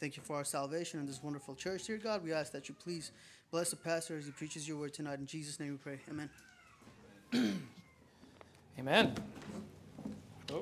Thank you for our salvation in this wonderful church. Dear God, we ask that you please bless the pastor as he preaches your word tonight. In Jesus' name we pray. Amen. Amen. Oh.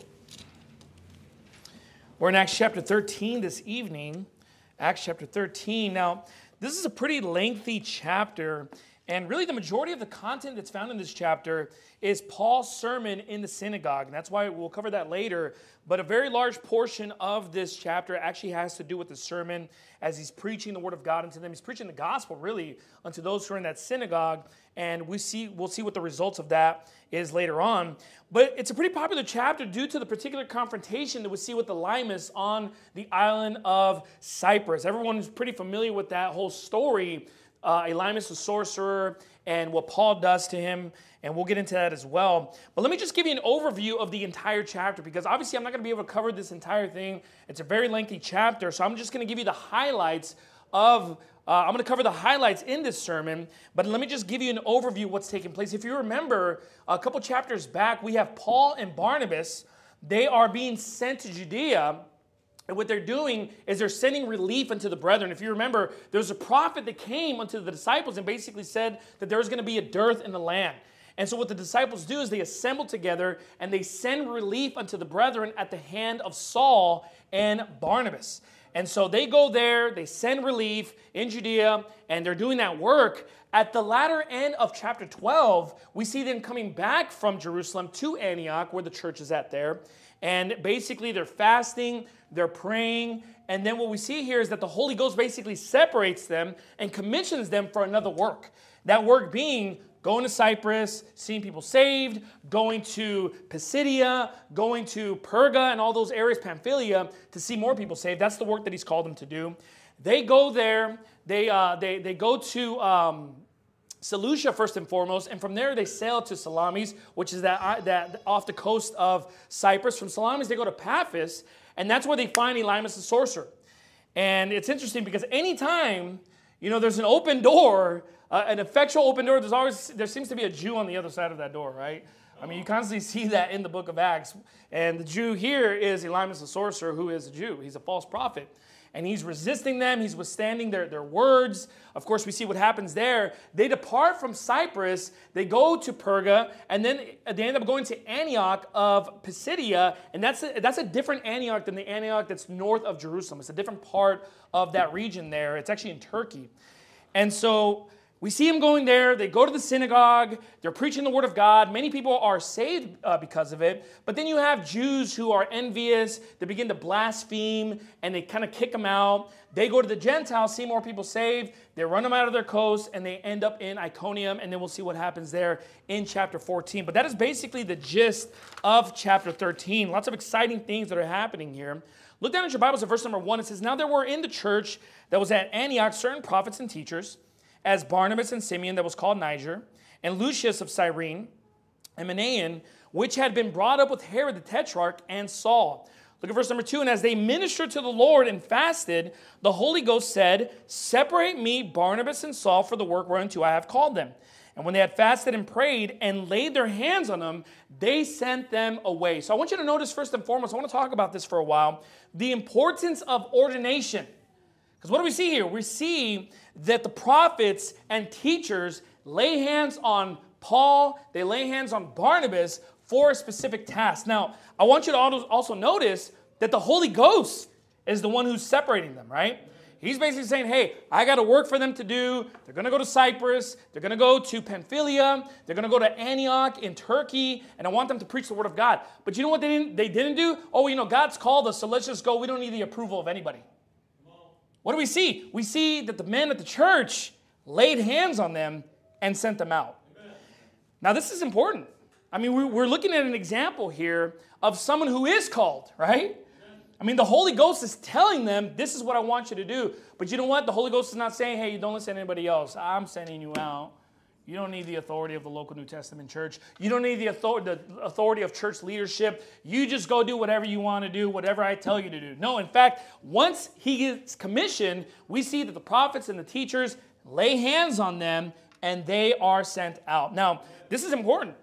We're in Acts chapter 13 this evening. Acts chapter 13. Now, this is a pretty lengthy chapter, and really the majority of the content that's found in this chapter is Paul's sermon in the synagogue, and that's why we'll cover that later. But a very large portion of this chapter actually has to do with the sermon as he's preaching the word of God unto them. He's preaching the gospel, really, unto those who are in that synagogue, and we'll see what the results of that is later on. But it's a pretty popular chapter due to the particular confrontation that we see with Elymas on the island of Cyprus. Everyone's pretty familiar with that whole story. Elymas, the sorcerer, and what Paul does to him, and we'll get into that as well. But let me just give you an overview of the entire chapter, because obviously I'm not going to be able to cover this entire thing. It's a very lengthy chapter, so I'm just going to give you the highlights of, I'm going to cover the highlights in this sermon, but let me just give you an overview of what's taking place. If you remember, a couple chapters back, we have Paul and Barnabas. They are being sent to Judea. And what they're doing is they're sending relief unto the brethren. If you remember, there's a prophet that came unto the disciples and basically said that there's going to be a dearth in the land. And so what the disciples do is they assemble together and they send relief unto the brethren at the hand of Saul and Barnabas. And so they go there, they send relief in Judea, and they're doing that work. At the latter end of chapter 12, we see them coming back from Jerusalem to Antioch, where the church is at there. And basically they're fasting, they're praying, and then what we see here is that the Holy Ghost basically separates them and commissions them for another work. That work being going to Cyprus, seeing people saved, going to Pisidia, going to Perga and all those areas, Pamphylia, to see more people saved. That's the work that he's called them to do. They go there, they go to Seleucia first and foremost, and from there they sail to Salamis, which is that off the coast of Cyprus. From Salamis they go to Paphos, and that's where they find Elymas the sorcerer. And it's interesting because anytime there's an open door, an effectual open door, there seems to be a Jew on the other side of that door, right? I mean, you constantly see that in the book of Acts. And the Jew here is Elymas the sorcerer, who is a Jew. He's a false prophet. And he's resisting them. He's withstanding their words. Of course, we see what happens there. They depart from Cyprus. They go to Perga. And then they end up going to Antioch of Pisidia. And that's a different Antioch than the Antioch that's north of Jerusalem. It's a different part of that region there. It's actually in Turkey. And so we see them going there. They go to the synagogue. They're preaching the word of God. Many people are saved because of it. But then you have Jews who are envious. They begin to blaspheme, and they kind of kick them out. They go to the Gentiles, see more people saved. They run them out of their coast, and they end up in Iconium. And then we'll see what happens there in chapter 14. But that is basically the gist of chapter 13. Lots of exciting things that are happening here. Look down at your Bibles at verse number 1. It says, "Now there were in the church that was at Antioch certain prophets and teachers, as Barnabas and Simeon that was called Niger, and Lucius of Cyrene, and Manaen, which had been brought up with Herod the Tetrarch, and Saul." Look at verse number 2. "And as they ministered to the Lord and fasted, the Holy Ghost said, Separate me Barnabas and Saul for the work whereunto I have called them. And when they had fasted and prayed and laid their hands on them, they sent them away." So I want you to notice first and foremost, I want to talk about this for a while, the importance of ordination. Because what do we see here? We see that the prophets and teachers lay hands on Paul, they lay hands on Barnabas for a specific task. Now, I want you to also notice that the Holy Ghost is the one who's separating them, right? He's basically saying, hey, I got a work for them to do. They're going to go to Cyprus. They're going to go to Pamphylia. They're going to go to Antioch in Turkey, and I want them to preach the word of God. But you know what they didn't do? Oh, God's called us, so let's just go. We don't need the approval of anybody. What do we see? We see that the men at the church laid hands on them and sent them out. Amen. Now, this is important. I mean, we're looking at an example here of someone who is called, right? Amen. I mean, the Holy Ghost is telling them, this is what I want you to do. But you know what? The Holy Ghost is not saying, hey, you don't listen to anybody else. I'm sending you out. You don't need the authority of the local New Testament church. You don't need the authority of church leadership. You just go do whatever you want to do, whatever I tell you to do. No, in fact, once he gets commissioned, we see that the prophets and the teachers lay hands on them, and they are sent out. Now, this is important.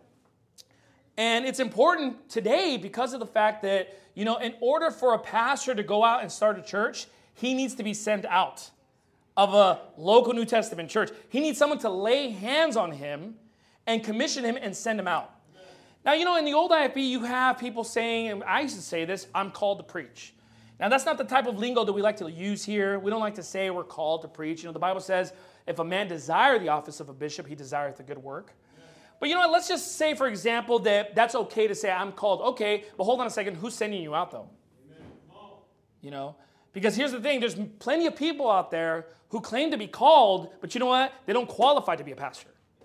And it's important today because of the fact that, in order for a pastor to go out and start a church, he needs to be sent out of a local New Testament church. He needs someone to lay hands on him and commission him and send him out. Now, in the old IFB, you have people saying, and I used to say this, I'm called to preach. Now, that's not the type of lingo that we like to use here. We don't like to say we're called to preach. The Bible says, if a man desire the office of a bishop, he desireth a good work. But let's just say, for example, that that's okay to say I'm called. Okay, but hold on a second. Who's sending you out, though? Because here's the thing. There's plenty of people out there who claim to be called, but you know what? They don't qualify to be a pastor.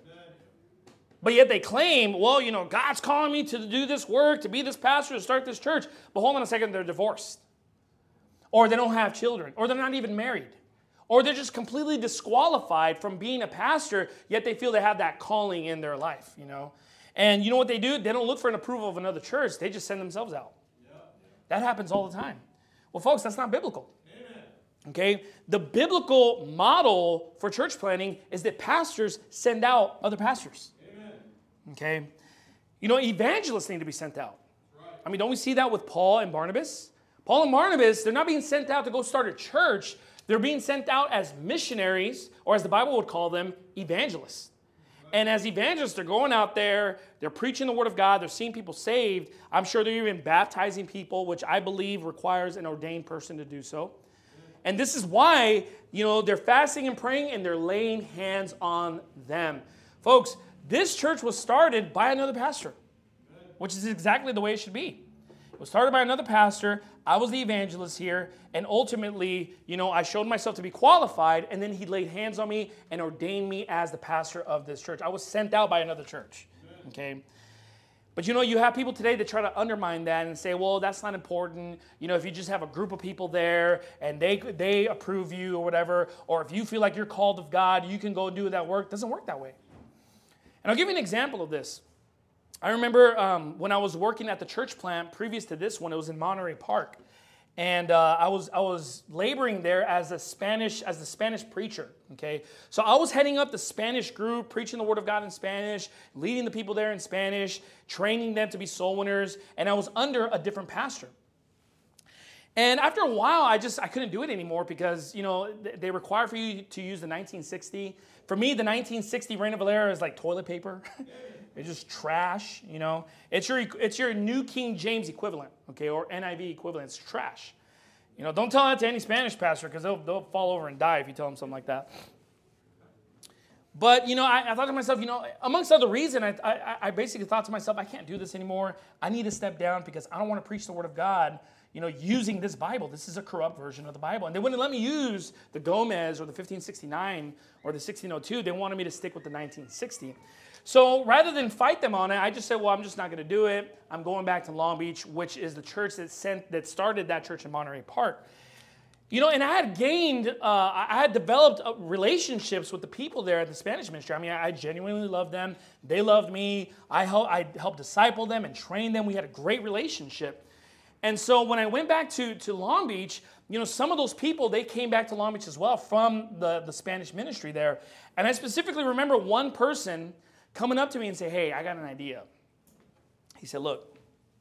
But yet they claim, well, God's calling me to do this work, to be this pastor, to start this church. But hold on a second, they're divorced. Or they don't have children. Or they're not even married. Or they're just completely disqualified from being a pastor, yet they feel they have that calling in their life, And you know what they do? They don't look for an approval of another church. They just send themselves out. That happens all the time. Well, folks, that's not biblical. Okay? The biblical model for church planting is that pastors send out other pastors. Okay? Evangelists need to be sent out. I mean, don't we see that with Paul and Barnabas? Paul and Barnabas, they're not being sent out to go start a church. They're being sent out as missionaries, or as the Bible would call them, evangelists. And as evangelists, they're going out there, they're preaching the word of God, they're seeing people saved. I'm sure they're even baptizing people, which I believe requires an ordained person to do so. And this is why, they're fasting and praying and they're laying hands on them. Folks, this church was started by another pastor, which is exactly the way it should be. It was started by another pastor. I was the evangelist here, and ultimately, I showed myself to be qualified, and then he laid hands on me and ordained me as the pastor of this church. I was sent out by another church, okay? But you have people today that try to undermine that and say, well, that's not important. If you just have a group of people there and they approve you or whatever, or if you feel like you're called of God, you can go do that work. It doesn't work that way. And I'll give you an example of this. I remember when I was working at the church plant previous to this one, it was in Monterey Park. And I was laboring there as the Spanish preacher, okay? So I was heading up the Spanish group, preaching the word of God in Spanish, leading the people there in Spanish, training them to be soul winners, and I was under a different pastor. And after a while, I couldn't do it anymore because, they require for you to use the 1960. For me, the 1960 Reina Valera is like toilet paper. It's just trash, It's your New King James equivalent, okay, or NIV equivalent. It's trash. Don't tell that to any Spanish pastor because they'll fall over and die if you tell them something like that. But, I thought to myself, amongst other reasons, I basically thought to myself, I can't do this anymore. I need to step down because I don't want to preach the word of God, using this Bible. This is a corrupt version of the Bible. And they wouldn't let me use the Gomez or the 1569 or the 1602. They wanted me to stick with the 1960. So rather than fight them on it, I just said, well, I'm just not going to do it. I'm going back to Long Beach, which is the church that started that church in Monterey Park. And I had developed relationships with the people there at the Spanish ministry. I mean, I genuinely loved them. They loved me. I helped disciple them and train them. We had a great relationship. And so when I went back to Long Beach, some of those people, they came back to Long Beach as well from the Spanish ministry there. And I specifically remember one person coming up to me and say, hey, I got an idea. He said, look,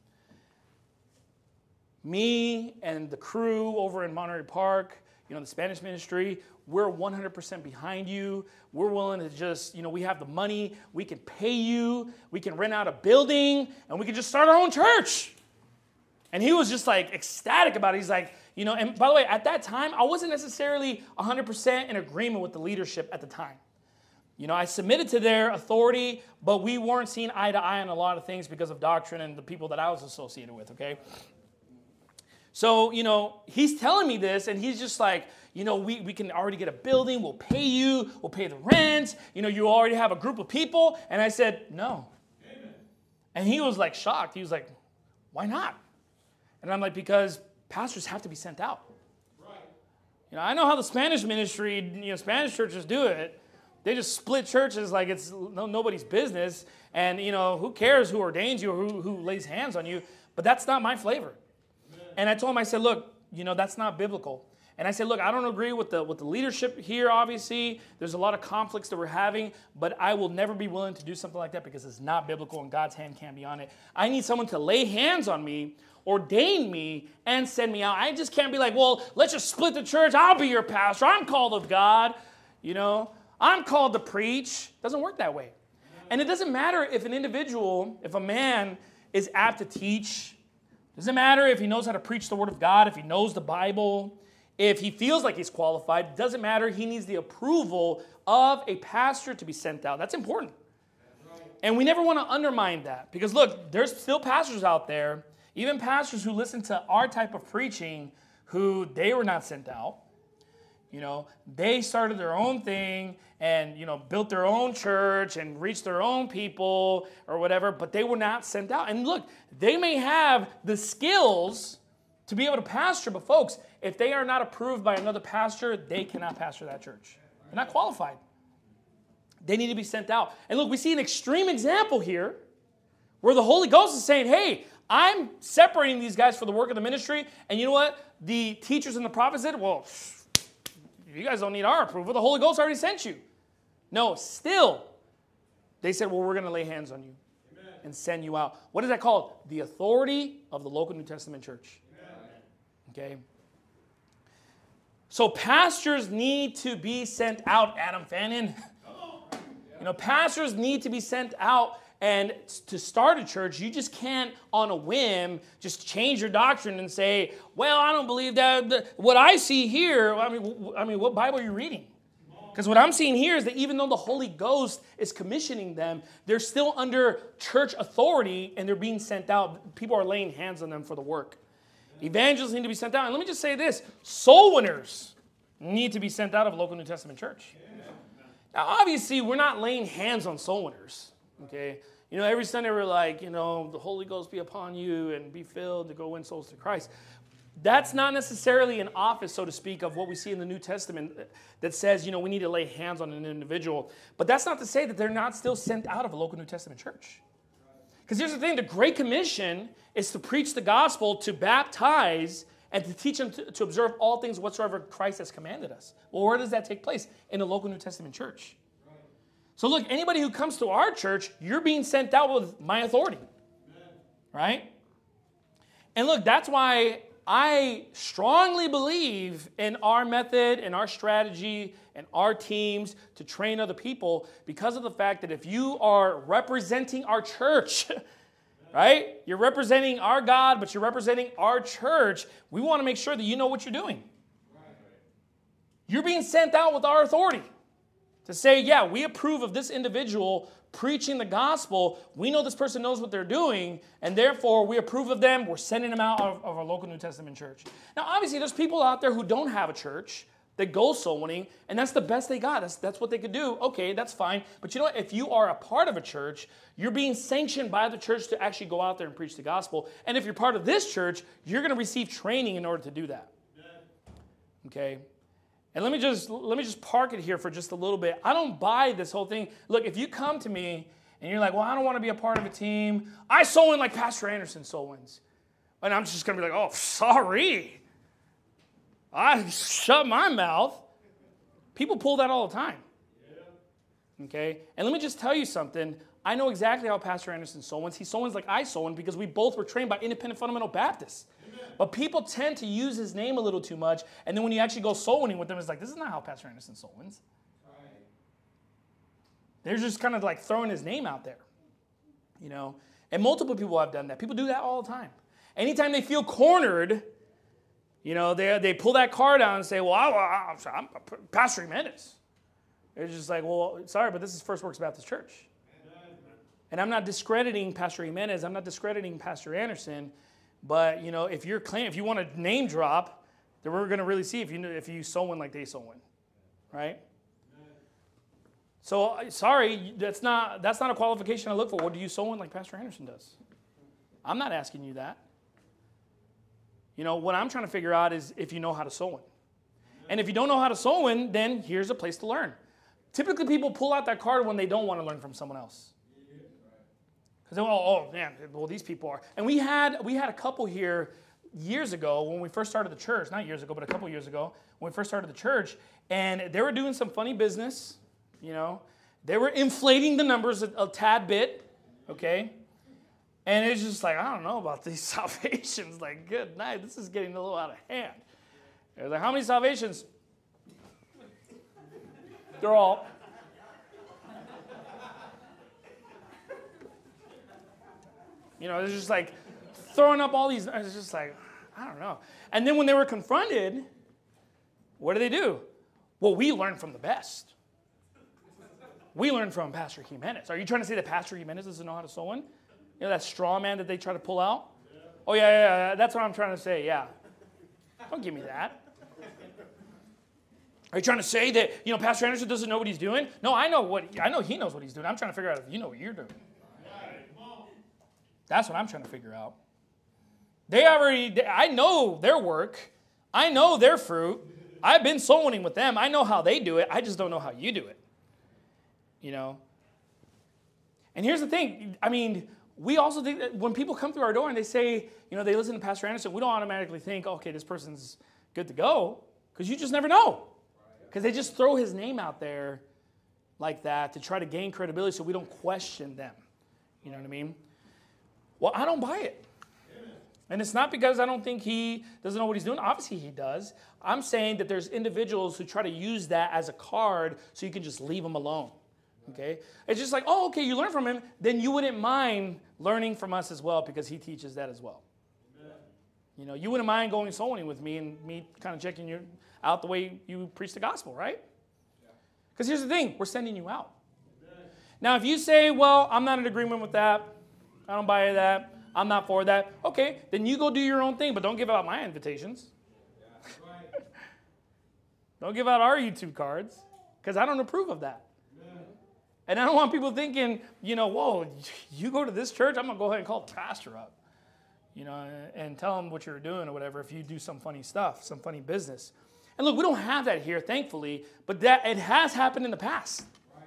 me and the crew over in Monterey Park, the Spanish ministry, we're 100% behind you. We're willing to just, we have the money. We can pay you. We can rent out a building, and we can just start our own church. And he was just like ecstatic about it. He's like, and by the way, at that time, I wasn't necessarily 100% in agreement with the leadership at the time. I submitted to their authority, but we weren't seeing eye to eye on a lot of things because of doctrine and the people that I was associated with, okay? So, he's telling me this, and he's just like, we can already get a building, we'll pay you, we'll pay the rent, you already have a group of people. And I said, no. Amen. And he was like shocked. He was like, why not? And I'm like, because pastors have to be sent out. Right. I know how the Spanish ministry, Spanish churches do it. They just split churches like it's nobody's business. And, who cares who ordains you or who lays hands on you? But that's not my flavor. Amen. And I told him, I said, look, that's not biblical. And I say, look, I don't agree with the leadership here, obviously. There's a lot of conflicts that we're having, but I will never be willing to do something like that because it's not biblical and God's hand can't be on it. I need someone to lay hands on me, ordain me, and send me out. I just can't be like, well, let's just split the church. I'll be your pastor. I'm called of God. You know, I'm called to preach. It doesn't work that way. And it doesn't matter if an individual, if a man is apt to teach. It doesn't matter if he knows how to preach the word of God, if he knows the Bible. If he feels like he's qualified, it doesn't matter. He needs the approval of a pastor to be sent out. That's important. And we never want to undermine that. Because look, there's still pastors out there, even pastors who listen to our type of preaching, who they were not sent out. You know, they started their own thing and, you know, built their own church and reached their own people or whatever, but they were not sent out. And look, they may have the skills to be able to pastor, but folks, if they are not approved by another pastor, they cannot pastor that church. They're not qualified. They need to be sent out. And look, we see an extreme example here where the Holy Ghost is saying, hey, I'm separating these guys for the work of the ministry. And you know what? The teachers and the prophets said, well, you guys don't need our approval. The Holy Ghost already sent you. No, still, they said, well, we're going to lay hands on you and send you out. What is that called? The authority of the local New Testament church. Okay? So pastors need to be sent out, Adam Fannin. You know, pastors need to be sent out, and to start a church, you just can't, on a whim, just change your doctrine and say, well, I don't believe that. What I see here, I mean, what Bible are you reading? Because what I'm seeing here is that even though the Holy Ghost is commissioning them, they're still under church authority, and they're being sent out. People are laying hands on them for the work. Evangelists need to be sent out. And let me just say this. Soul winners need to be sent out of a local New Testament church. Now, obviously, we're not laying hands on soul winners. Okay? You know, every Sunday we're like, you know, the Holy Ghost be upon you and be filled to go win souls to Christ. That's not necessarily an office, so to speak, of what we see in the New Testament that says, you know, we need to lay hands on an individual. But that's not to say that they're not still sent out of a local New Testament church. Because here's the thing, the Great Commission is to preach the gospel, to baptize, and to teach them to observe all things whatsoever Christ has commanded us. Well, where does that take place? In a local New Testament church. Right. So look, anybody who comes to our church, you're being sent out with my authority. Amen. Right? And look, that's why I strongly believe in our method and our strategy and our teams to train other people, because of the fact that if you are representing our church, right? You're representing our God, but you're representing our church. We want to make sure that you know what you're doing. You're being sent out with our authority to say, yeah, we approve of this individual preaching the gospel. We know this person knows what they're doing, and therefore we approve of them. We're sending them out of our local New Testament church. Now, obviously, there's people out there who don't have a church that go soul winning, and that's the best they got. That's what they could do. Okay, that's fine. But you know what? If you are a part of a church, you're being sanctioned by the church to actually go out there and preach the gospel. And if you're part of this church, you're going to receive training in order to do that. Okay? And let me just park it here for just a little bit. I don't buy this whole thing. Look, if you come to me and you're like, well, I don't want to be a part of a team. I soul win like Pastor Anderson soul wins. And I'm just going to be like, oh, sorry. I shut my mouth. People pull that all the time. Okay? And let me just tell you something. I know exactly how Pastor Anderson soul wins. He soul wins like I soul win because we both were trained by Independent Fundamental Baptists. Amen. But people tend to use his name a little too much, and then when you actually go soul winning with them, it's like, this is not how Pastor Anderson soul wins. Right. They're just kind of like throwing his name out there. You know? And multiple people have done that. People do that all the time. Anytime they feel cornered, you know, they pull that card out and say, well, I'm Pastor Jimenez. It's just like, well, sorry, but this is First Works Baptist Church. And I'm not discrediting Pastor Jimenez. I'm not discrediting Pastor Anderson. But, you know, if you want to name drop, then we're going to really see if you soul win like they soul win. Right? So, sorry, that's not a qualification I look for. What do you soul win like Pastor Anderson does? I'm not asking you that. You know, what I'm trying to figure out is if you know how to soul win. And if you don't know how to soul win, then here's a place to learn. Typically, people pull out that card when they don't want to learn from someone else. Because, oh man, well, these people are. And we had a couple here years ago when we first started the church, not years ago, but a couple years ago, when we first started the church, and they were doing some funny business, you know. They were inflating the numbers a tad bit, okay? And it's just like, I don't know about these salvations. Like, good night, this is getting a little out of hand. They're like, how many salvations? They're all... You know, it's just like throwing up all these, it's just like, I don't know. And then when they were confronted, what do? Well, we learned from the best. We learned from Pastor Jimenez. Are you trying to say that Pastor Jimenez doesn't know how to sew in? You know, that straw man that they try to pull out? Yeah. Oh, yeah, that's what I'm trying to say, yeah. Don't give me that. Are you trying to say that, you know, Pastor Anderson doesn't know what he's doing? No, I know he knows what he's doing. I'm trying to figure out if you know what you're doing. That's what I'm trying to figure out. I know their work. I know their fruit. I've been soul winning with them. I know how they do it. I just don't know how you do it. You know? And here's the thing. I mean, we also think that when people come through our door and they say, you know, they listen to Pastor Anderson, we don't automatically think, okay, this person's good to go, because you just never know. Because they just throw his name out there like that to try to gain credibility so we don't question them. You know what I mean? Well, I don't buy it. And it's not because I don't think he doesn't know what he's doing. Obviously, he does. I'm saying that there's individuals who try to use that as a card so you can just leave them alone. Okay? It's just like, oh, okay, you learn from him. Then you wouldn't mind learning from us as well because he teaches that as well. Amen. You know, you wouldn't mind going soul winning with me and me kind of checking you out the way you preach the gospel, right? Because here's the thing. We're sending you out. Amen. Now, if you say, well, I'm not in agreement with that. I don't buy that. I'm not for that. Okay, then you go do your own thing, but don't give out my invitations. Yeah, right. Don't give out our YouTube cards, because I don't approve of that. Yeah. And I don't want people thinking, you know, whoa, you go to this church, I'm going to go ahead and call the pastor up, you know, and tell him what you're doing or whatever if you do some funny stuff, some funny business. And look, we don't have that here, thankfully, but that it has happened in the past.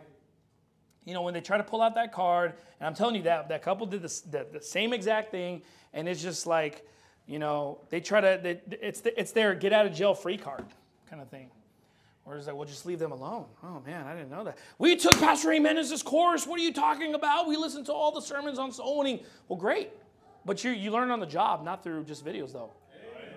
You know, when they try to pull out that card, and I'm telling you that couple did the same exact thing, and it's just like, you know, they try to, it's their get out of jail free card kind of thing. Or it's like, well, just leave them alone. Oh, man, I didn't know that. We took Pastor Jimenez's course. What are you talking about? We listened to all the sermons on soul winning. Well, great. But you learn on the job, not through just videos, though. Amen.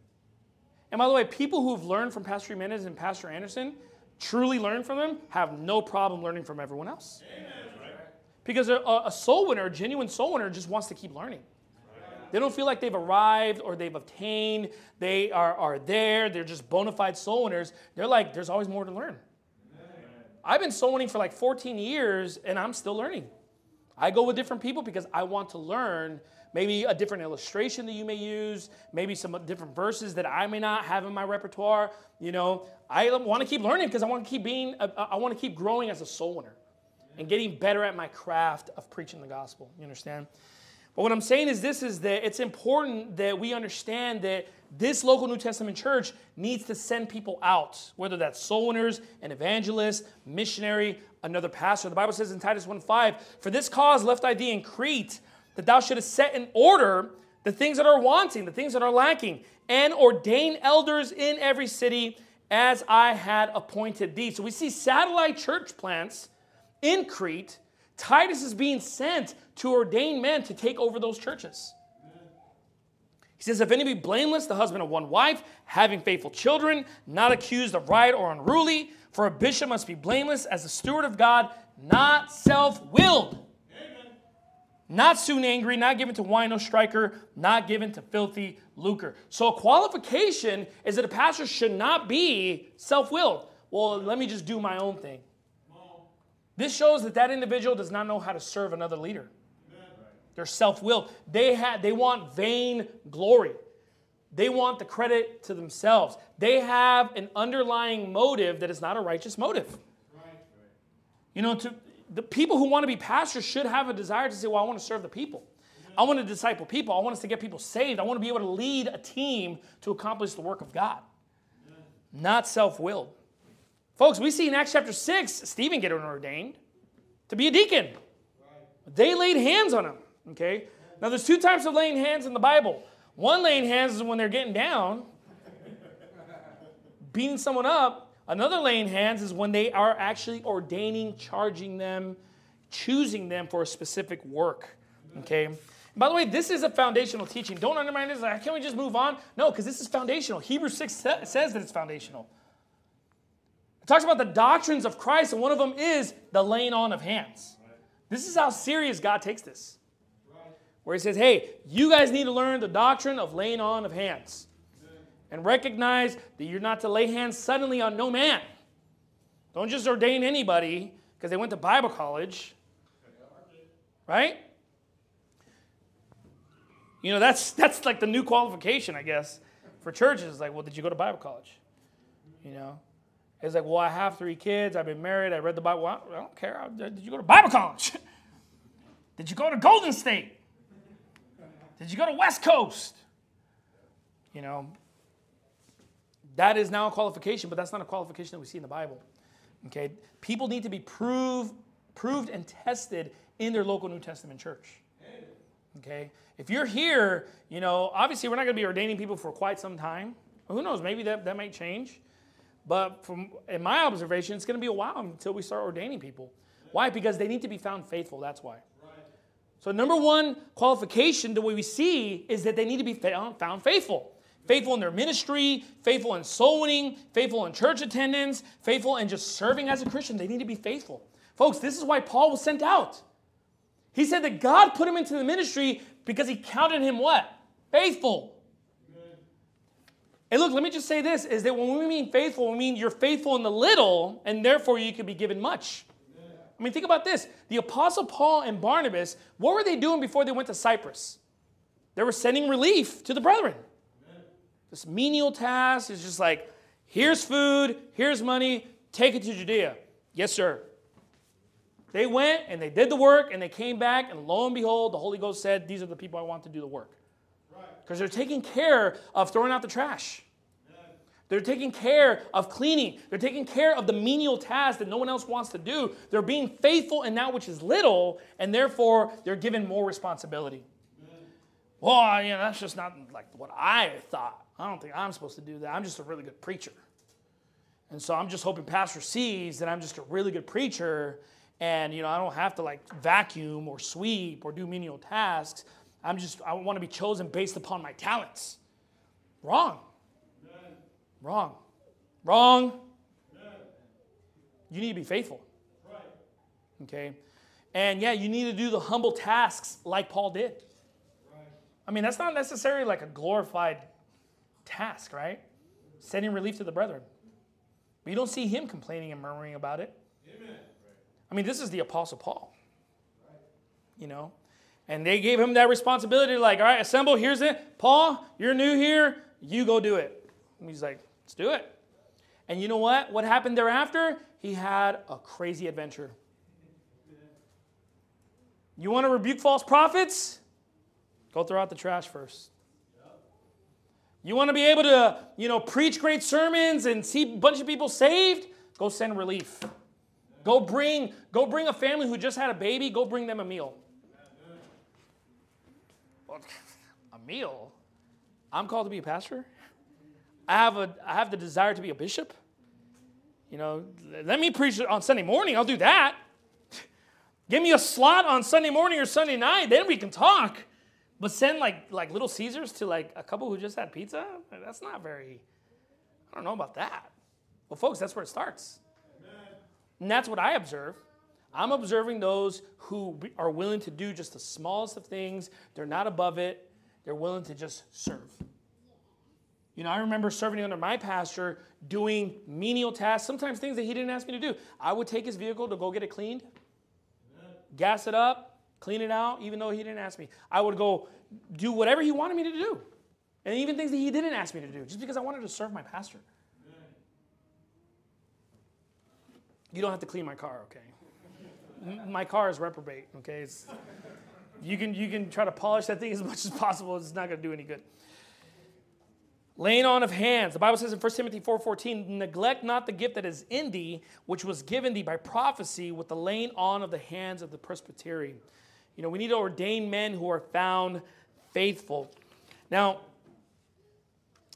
And by the way, people who have learned from Pastor Jimenez and Pastor Anderson, truly learn from them, have no problem learning from everyone else. Amen. Because a soul winner, a genuine soul winner, just wants to keep learning. They don't feel like they've arrived or they've obtained. They are there. They're just bona fide soul winners. They're like, there's always more to learn. Amen. I've been soul winning for like 14 years, and I'm still learning. I go with different people because I want to learn maybe a different illustration that you may use, maybe some different verses that I may not have in my repertoire. You know, I want to keep learning because I want to keep growing as a soul winner and getting better at my craft of preaching the gospel. You understand? But what I'm saying is this, is that it's important that we understand that this local New Testament church needs to send people out, whether that's soul winners, an evangelist, missionary, another pastor. The Bible says in Titus 1:5, for this cause left I thee in Crete, that thou shouldest set in order the things that are wanting, the things that are lacking, and ordain elders in every city as I had appointed thee. So we see satellite church plants in Crete. Titus is being sent to ordain men to take over those churches. He says, if any be blameless, the husband of one wife, having faithful children, not accused of riot or unruly, for a bishop must be blameless as the steward of God, not self-willed, not soon angry, not given to wine or striker, not given to filthy lucre. So a qualification is that a pastor should not be self-willed. Well, let me just do my own thing. This shows that individual does not know how to serve another leader. They're self-willed. They want vain glory. They want the credit to themselves. They have an underlying motive that is not a righteous motive. You know, the people who want to be pastors should have a desire to say, well, I want to serve the people. I want to disciple people. I want us to get people saved. I want to be able to lead a team to accomplish the work of God. Not self-willed. Folks, we see in Acts chapter 6, Stephen getting ordained to be a deacon. They laid hands on him. Okay? Now, there's two types of laying hands in the Bible. One laying hands is when they're getting down, beating someone up. Another laying hands is when they are actually ordaining, charging them, choosing them for a specific work. Okay? And by the way, this is a foundational teaching. Don't undermine this. Like, can't we just move on? No, because this is foundational. Hebrews 6 says that it's foundational. It talks about the doctrines of Christ, and one of them is the laying on of hands. This is how serious God takes this. Where he says, hey, you guys need to learn the doctrine of laying on of hands. And recognize that you're not to lay hands suddenly on no man. Don't just ordain anybody because they went to Bible college. Right? You know, that's like the new qualification, I guess, for churches. Like, well, did you go to Bible college? You know? It's like, well, I have 3 kids. I've been married. I read the Bible. Well, I don't care. Did you go to Bible college? Did you go to Golden State? Did you go to West Coast? You know, that is now a qualification, but that's not a qualification that we see in the Bible. Okay? People need to be proved and tested in their local New Testament church. Okay? If you're here, you know, obviously we're not going to be ordaining people for quite some time. Who knows? Maybe that might change. But in my observation, it's going to be a while until we start ordaining people. Why? Because they need to be found faithful. That's why. So number one qualification, the way we see, is that they need to be found faithful. Faithful in their ministry, faithful in soul winning, faithful in church attendance, faithful in just serving as a Christian. They need to be faithful. Folks, this is why Paul was sent out. He said that God put him into the ministry because he counted him what? Faithful. And look, let me just say this, is that when we mean faithful, we mean you're faithful in the little, and therefore you could be given much. I mean, think about this. The Apostle Paul and Barnabas, what were they doing before they went to Cyprus? They were sending relief to the brethren. This menial task is just like, here's food, here's money, take it to Judea. Yes, sir. They went and they did the work and they came back, and lo and behold, the Holy Ghost said, these are the people I want to do the work. Because they're taking care of throwing out the trash. They're taking care of cleaning. They're taking care of the menial tasks that no one else wants to do. They're being faithful in that which is little, and therefore they're given more responsibility. Well, you know, that's just not like what I thought. I don't think I'm supposed to do that. I'm just a really good preacher. And so I'm just hoping Pastor sees that I'm just a really good preacher, and you know, I don't have to like vacuum or sweep or do menial tasks. I want to be chosen based upon my talents. Wrong. Wrong. Wrong. You need to be faithful. Okay? And yeah, you need to do the humble tasks like Paul did. I mean, that's not necessarily like a glorified task, right? Sending relief to the brethren. But you don't see him complaining and murmuring about it. I mean, this is the Apostle Paul. You know? And they gave him that responsibility, like, all right, assemble, here's it. Paul, you're new here. You go do it. And he's like, let's do it. And you know what? What happened thereafter? He had a crazy adventure. You want to rebuke false prophets? Go throw out the trash first. You want to be able to, you know, preach great sermons and see a bunch of people saved? Go send relief. Go bring a family who just had a baby, go bring them a meal. A meal? I'm called to be a pastor? I have the desire to be a bishop? You know, let me preach on Sunday morning. I'll do that. Give me a slot on Sunday morning or Sunday night. Then we can talk. But send like Little Caesars to like a couple who just had pizza? That's not very, I don't know about that. Well, folks, that's where it starts. Amen. And that's what I observe. I'm observing those who are willing to do just the smallest of things. They're not above it. They're willing to just serve. You know, I remember serving under my pastor, doing menial tasks, sometimes things that he didn't ask me to do. I would take his vehicle to go get it cleaned, gas it up, clean it out, even though he didn't ask me. I would go do whatever he wanted me to do, and even things that he didn't ask me to do, just because I wanted to serve my pastor. You don't have to clean my car, okay? My car is reprobate, okay? You can try to polish that thing as much as possible. It's not going to do any good. Laying on of hands. The Bible says in 1 Timothy 4:14, neglect not the gift that is in thee, which was given thee by prophecy with the laying on of the hands of the presbytery. You know, we need to ordain men who are found faithful. Now,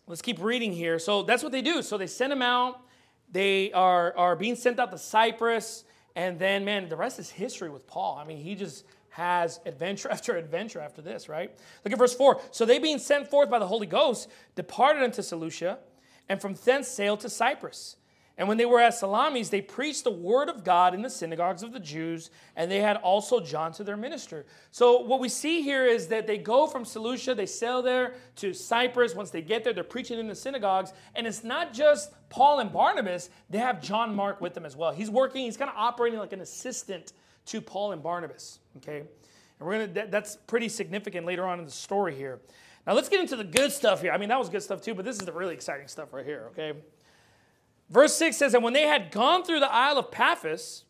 let's keep reading here. So that's what they do. So they send him out. They are being sent out to Cyprus. And then, man, the rest is history with Paul. I mean, he just has adventure after adventure after this, right? Look at verse 4. So they being sent forth by the Holy Ghost departed unto Seleucia, and from thence sailed to Cyprus. And when they were at Salamis, they preached the word of God in the synagogues of the Jews, and they had also John to their minister. So what we see here is that they go from Seleucia, they sail there to Cyprus. Once they get there, they're preaching in the synagogues. And it's not just Paul and Barnabas. They have John Mark with them as well. He's kind of operating like an assistant to Paul and Barnabas. Okay, and that's pretty significant later on in the story here. Now let's get into the good stuff here. I mean, that was good stuff too, but this is the really exciting stuff right here, okay? Verse 6 says, and when they had gone through the Isle of Paphos,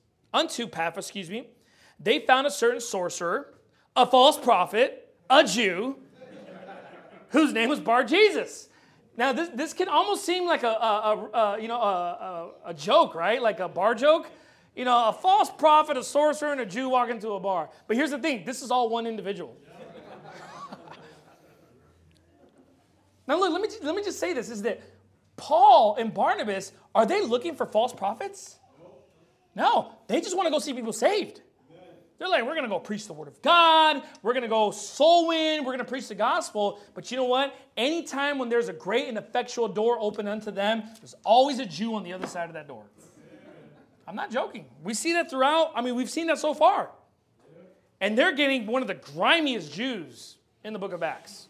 they found a certain sorcerer, a false prophet, a Jew, whose name was Bar-Jesus. Now, this can almost seem like a joke, right? Like a bar joke. You know, a false prophet, a sorcerer, and a Jew walk into a bar. But here's the thing. This is all one individual. Now, look, let me just say this, is that Paul and Barnabas, are they looking for false prophets? No, they just want to go see people saved. They're like, we're going to go preach the word of God. We're going to go soul win. We're going to preach the gospel. But you know what? Anytime when there's a great and effectual door open unto them, there's always a Jew on the other side of that door. I'm not joking. We see that throughout. I mean, we've seen that so far. And they're getting one of the grimiest Jews in the book of Acts.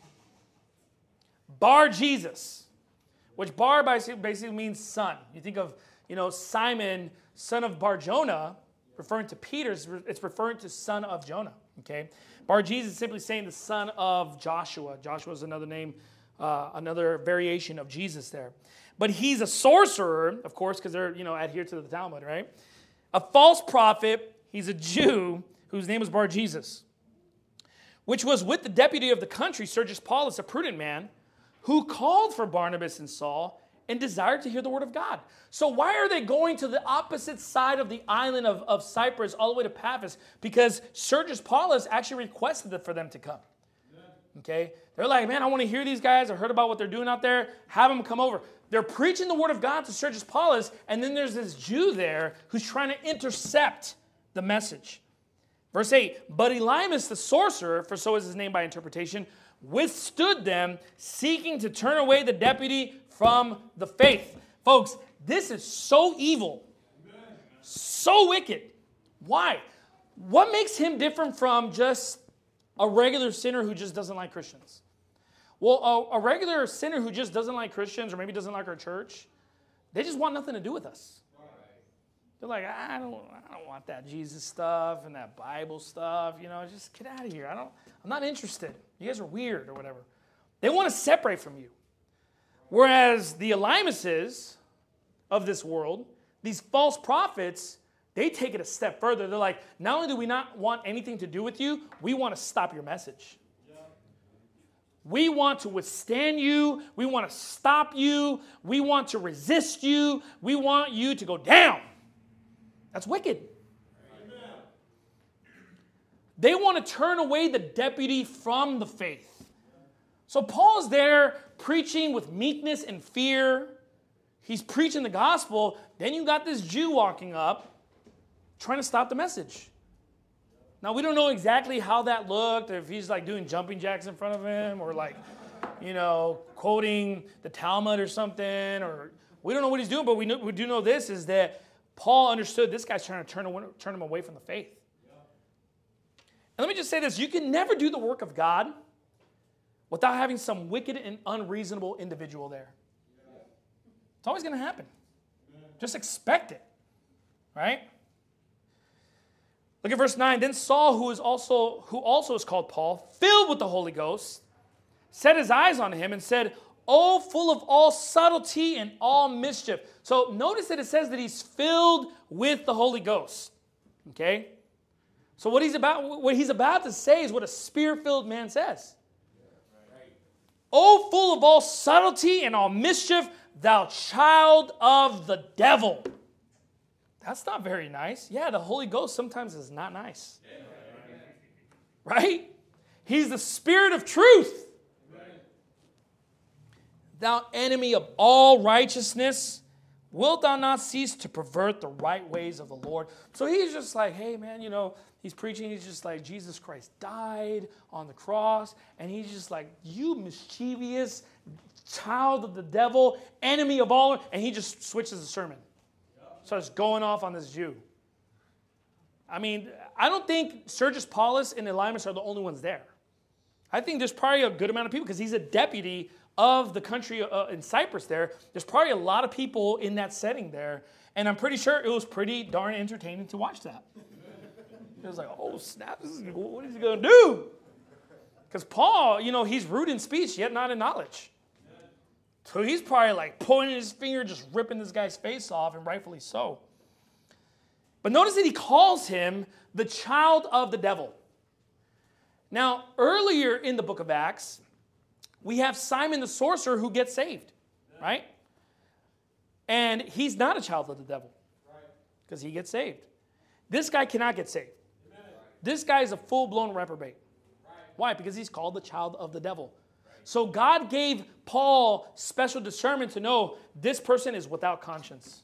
Bar-Jesus. Which bar basically means son. You think of, Simon, son of Bar-Jonah, referring to Peter, it's referring to son of Jonah. Okay, Bar-Jesus is simply saying the son of Joshua. Joshua is another name, another variation of Jesus there. But he's a sorcerer, of course, because they're adhere to the Talmud, right? A false prophet. He's a Jew whose name was Bar-Jesus, which was with the deputy of the country, Sergius Paulus, a prudent man, who called for Barnabas and Saul and desired to hear the word of God. So why are they going to the opposite side of the island of Cyprus all the way to Paphos? Because Sergius Paulus actually requested for them to come. Okay? They're like, man, I want to hear these guys. I heard about what they're doing out there. Have them come over. They're preaching the word of God to Sergius Paulus, and then there's this Jew there who's trying to intercept the message. Verse 8, but Elymas the sorcerer, for so is his name by interpretation, withstood them, seeking to turn away the deputy from the faith. Folks, this is so evil, so wicked. Why? What makes him different from just a regular sinner who just doesn't like Christians? Well, a regular sinner who just doesn't like Christians or maybe doesn't like our church, they just want nothing to do with us. They're like, I don't want that Jesus stuff and that Bible stuff. Just get out of here. I'm not interested. You guys are weird or whatever. They want to separate from you. Whereas the Elymases of this world, these false prophets, they take it a step further. They're like, not only do we not want anything to do with you, we want to stop your message. Yeah. We want to withstand you. We want to stop you. We want to resist you. We want you to go down. That's wicked. Amen. They want to turn away the deputy from the faith. So Paul's there preaching with meekness and fear. He's preaching the gospel. Then you got this Jew walking up trying to stop the message. Now, we don't know exactly how that looked, if he's like doing jumping jacks in front of him or like, quoting the Talmud or something. Or we don't know what he's doing, but we do know this is that Paul understood this guy's trying to turn him away from the faith. And let me just say this. You can never do the work of God without having some wicked and unreasonable individual there. It's always going to happen. Just expect it. Right? Look at verse 9. Then Saul, who also is called Paul, filled with the Holy Ghost, set his eyes on him and said, "O full of all subtlety and all mischief." So notice that it says that he's filled with the Holy Ghost. Okay? So what he's about to say is what a spirit-filled man says. "O full of all subtlety and all mischief, thou child of the devil." That's not very nice. Yeah, the Holy Ghost sometimes is not nice. Right? He's the Spirit of truth. thou enemy of all righteousness, wilt thou not cease to pervert the right ways of the Lord? So he's just like, hey, man, he's preaching. He's just like, Jesus Christ died on the cross. And he's just like, you mischievous child of the devil, enemy of all. And he just switches the sermon. Starts going off on this Jew. I mean, I don't think Sergius Paulus and Elymas are the only ones there. I think there's probably a good amount of people because he's a deputy of the country in Cyprus there. There's probably a lot of people in that setting there. And I'm pretty sure it was pretty darn entertaining to watch that. It was like, oh, snap, what is he going to do? Because Paul, he's rude in speech, yet not in knowledge. So he's probably like pointing his finger, just ripping this guy's face off, and rightfully so. But notice that he calls him the child of the devil. Now, earlier in the book of Acts, we have Simon the sorcerer who gets saved, right? And he's not a child of the devil because he gets saved. This guy cannot get saved. This guy is a full-blown reprobate. Why? Because he's called the child of the devil. So God gave Paul special discernment to know this person is without conscience.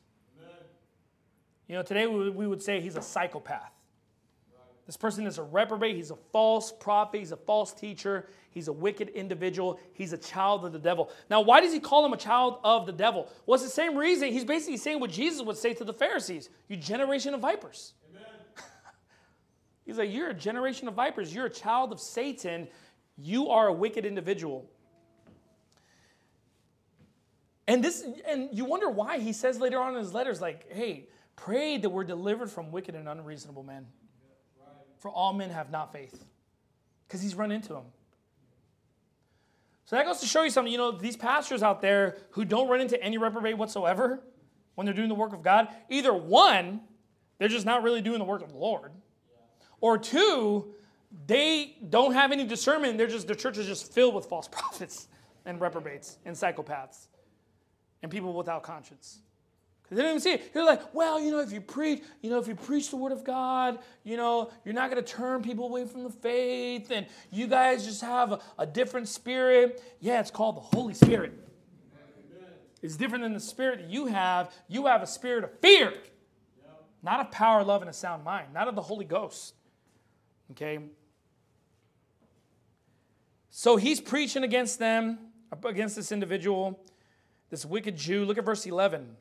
Today we would say he's a psychopath. This person is a reprobate. He's a false prophet. He's a false teacher. He's a wicked individual. He's a child of the devil. Now, why does he call him a child of the devil? Well, it's the same reason. He's basically saying what Jesus would say to the Pharisees. You generation of vipers. Amen. He's like, you're a generation of vipers. You're a child of Satan. You are a wicked individual. And you wonder why he says later on in his letters, like, hey, pray that we're delivered from wicked and unreasonable men. For all men have not faith. Because he's run into them. So that goes to show you something. These pastors out there who don't run into any reprobate whatsoever when they're doing the work of God, either one, they're just not really doing the work of the Lord. Or two, they don't have any discernment. Their church is just filled with false prophets and reprobates and psychopaths and people without conscience. They didn't even see it. They're like, well, if you preach the word of God, you're not going to turn people away from the faith, and you guys just have a different spirit. Yeah, it's called the Holy Spirit. Amen. It's different than the spirit that you have. You have a spirit of fear, not of power, love, and a sound mind, not of the Holy Ghost. Okay? So he's preaching against them, against this individual, this wicked Jew. Look at verse 11.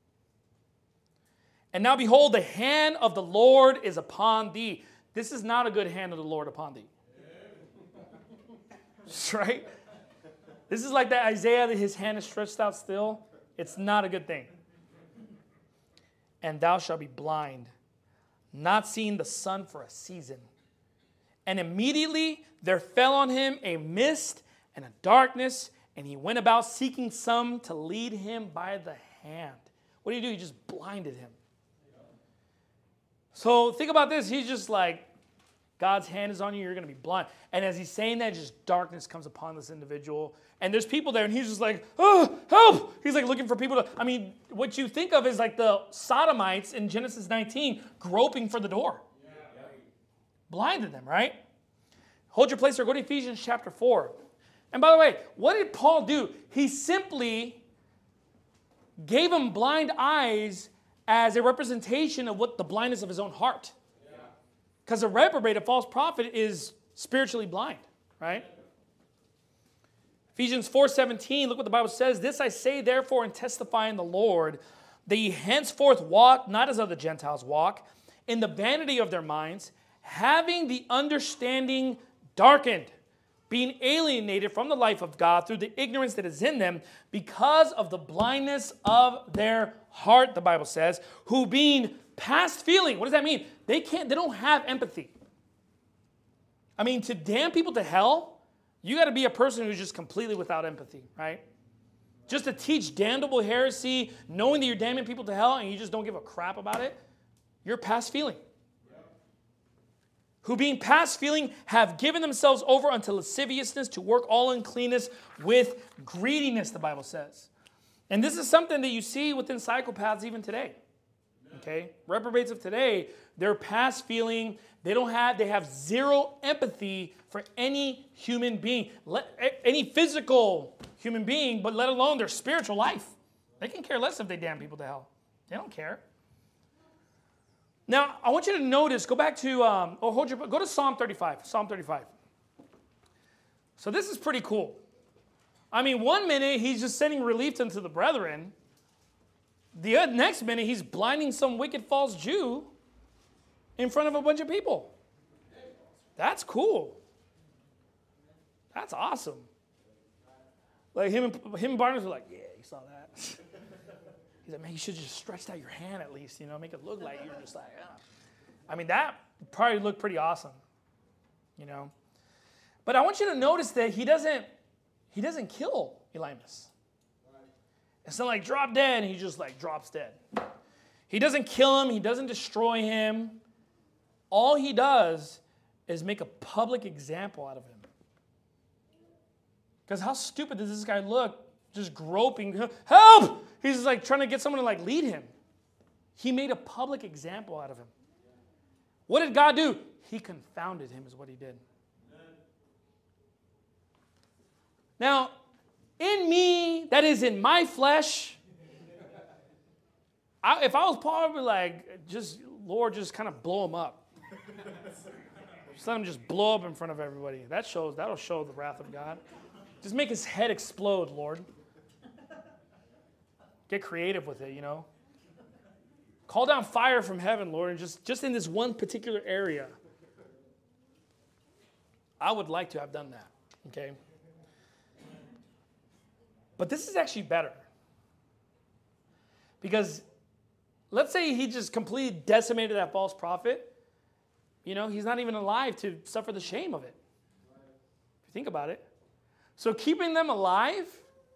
And now behold, the hand of the Lord is upon thee. This is not a good hand of the Lord upon thee. Right? This is like that Isaiah that his hand is stretched out still. It's not a good thing. And thou shalt be blind, not seeing the sun for a season. And immediately there fell on him a mist and a darkness, and he went about seeking some to lead him by the hand. What did he do? He just blinded him. So think about this. He's just like, God's hand is on you, you're going to be blind. And as he's saying that, just darkness comes upon this individual. And there's people there, and he's just like, oh, help! He's like looking for people to, what you think of is like the Sodomites in Genesis 19 groping for the door. Yeah. Blinded them, right? Hold your place there. Go to Ephesians chapter 4. And by the way, what did Paul do? He simply gave him blind eyes as a representation of what the blindness of his own heart. Because a reprobate, a false prophet, is spiritually blind, right? Ephesians 4:17, look what the Bible says. This I say therefore and testify in the Lord, that ye henceforth walk, not as other Gentiles walk, in the vanity of their minds, having the understanding darkened, being alienated from the life of God through the ignorance that is in them because of the blindness of their heart, the Bible says, who being past feeling. What does that mean? They don't have empathy. To damn people to hell, you got to be a person who's just completely without empathy, right? Just to teach damnable heresy, knowing that you're damning people to hell and you just don't give a crap about it, you're past feeling. Who being past feeling have given themselves over unto lasciviousness to work all uncleanness with greediness, the Bible says. And this is something that you see within psychopaths even today. Okay? Reprobates of today, they're past feeling. They have zero empathy for any human being. Any physical human being, but let alone their spiritual life. They can care less if they damn people to hell. They don't care. Now, I want you to notice, go back to, go to Psalm 35. Psalm 35. So this is pretty cool. I mean, one minute he's just sending relief unto the brethren. The next minute he's blinding some wicked false Jew in front of a bunch of people. That's cool. That's awesome. Like him and Barnabas were like, yeah, you saw that. He's like, man, you should have just stretched out your hand at least, make it look like you're just like, yeah. I mean, that probably looked pretty awesome, But I want you to notice that he doesn't kill Elymas. It's not like drop dead and he just like drops dead. He doesn't kill him. He doesn't destroy him. All he does is make a public example out of him. Because how stupid does this guy look? Just groping, help! He's like trying to get someone to like lead him. He made a public example out of him. What did God do? He confounded him is what he did. Now, in me, that is in my flesh, if I was Paul, I'd be like, Lord, just kind of blow him up. Just let him just blow up in front of everybody. That'll show the wrath of God. Just make his head explode, Lord. Get creative with it, Call down fire from heaven, Lord, and just in this one particular area. I would like to have done that, okay? But this is actually better. Because let's say he just completely decimated that false prophet. He's not even alive to suffer the shame of it. If you think about it. So keeping them alive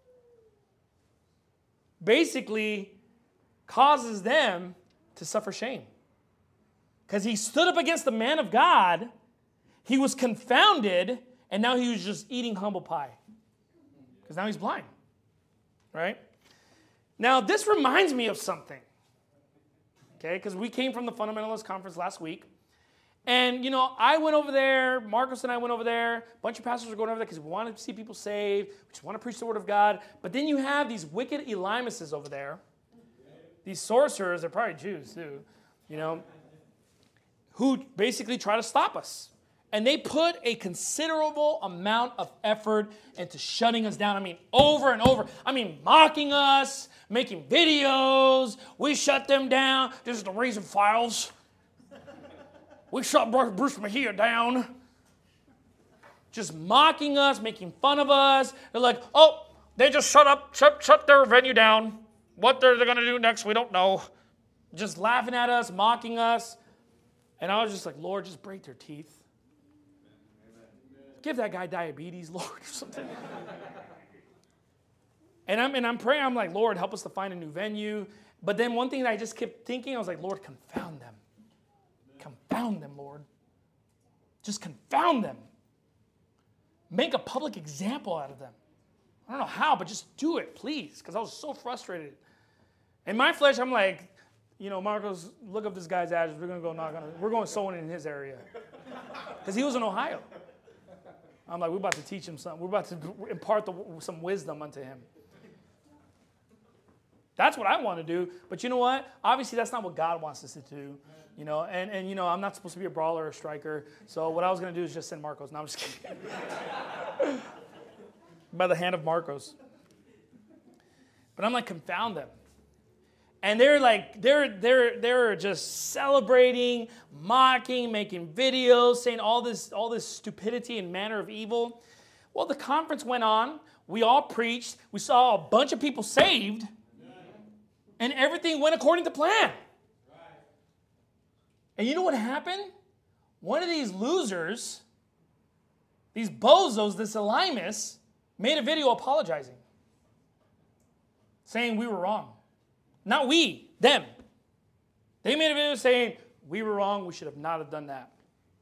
basically causes them to suffer shame. Because he stood up against the man of God, he was confounded, and now he was just eating humble pie. Because now he's blind. Right? Now, this reminds me of something. Okay? Because we came from the Fundamentalist Conference last week. And, I went over there, Marcos and I went over there, a bunch of pastors were going over there because we wanted to see people saved, we just want to preach the word of God. But then you have these wicked Elymases over there, these sorcerers, they're probably Jews too, who basically try to stop us. And they put a considerable amount of effort into shutting us down. I mean, over and over. I mean, mocking us, making videos. We shut them down. This is the reason files. We shut Bruce Mejia down. Just mocking us, making fun of us. They're like, oh, they just shut their venue down. What they're going to do next, we don't know. Just laughing at us, mocking us. And I was just like, Lord, just break their teeth. Give that guy diabetes, Lord, or something. And I'm praying, I'm like, Lord, help us to find a new venue. But then one thing that I just kept thinking, I was like, Lord, confound them. Confound them, Lord. Just confound them. Make a public example out of them. I don't know how, but just do it, please, because I was so frustrated. In my flesh, I'm like, Marcos, look up this guy's address. We're going to go knock on it. We're going someone in his area. Because he was in Ohio. I'm like, we're about to teach him something. We're about to impart some wisdom unto him. That's what I want to do. But you know what? Obviously, that's not what God wants us to do. And I'm not supposed to be a brawler or a striker. So what I was going to do is just send Marcos. No, I'm just kidding. By the hand of Marcos. But I'm like, confound them. And they're just celebrating, mocking, making videos, saying all this stupidity and manner of evil. Well, the conference went on. We all preached. We saw a bunch of people saved. And everything went according to plan. And you know what happened? One of these losers, these bozos, this Elymas, made a video apologizing. Saying we were wrong. Not we, them. They made a video saying, we were wrong, we should have not have done that.